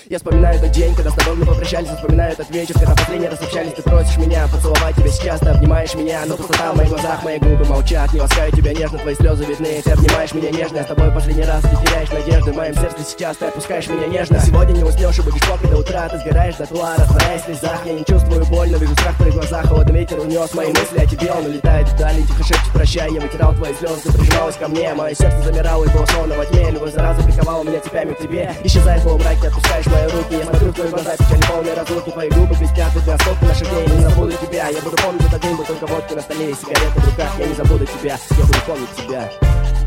Я вспоминаю тот день, когда с тобой мы попрощались. Вспоминаю этот вечер, когда последний раз общались. Ты просишь меня поцеловать тебя сейчас, ты обнимаешь меня. Но пустота в моих глазах, мои губы молчат. Не ласкаю тебя нежно, твои слезы видны. Ты обнимаешь меня нежно, я с тобой последний раз. Ты теряешь надежды в моем сердце сейчас. Ты отпускаешь меня нежно. Сегодня не уснешь и будешь плакать до утра. Ты сгораешь дотла, растворяясь в слезах. Я не чувствую боль, но вижу страх в твоих глазах. Холодный ветер унес мои мысли о тебе. Он улетает вдали, тихо шепчет прощай. Я вытирал твои слезы, ты прижималась ко мне. Мое сердце замирало и было словно во тьме. Любовь зараза приковала меня цепями к тебе. Исчезай в полумраке, отпускаешь мои руки. Я смотрю в твои глаза, печаль полной разлуки. Твои губы блестят, ведь на сколько наших дней. Не забуду тебя, я буду помнить этот день. Бутылка водки на столе и сигарета в руках. Я не забуду тебя, я буду помнить тебя.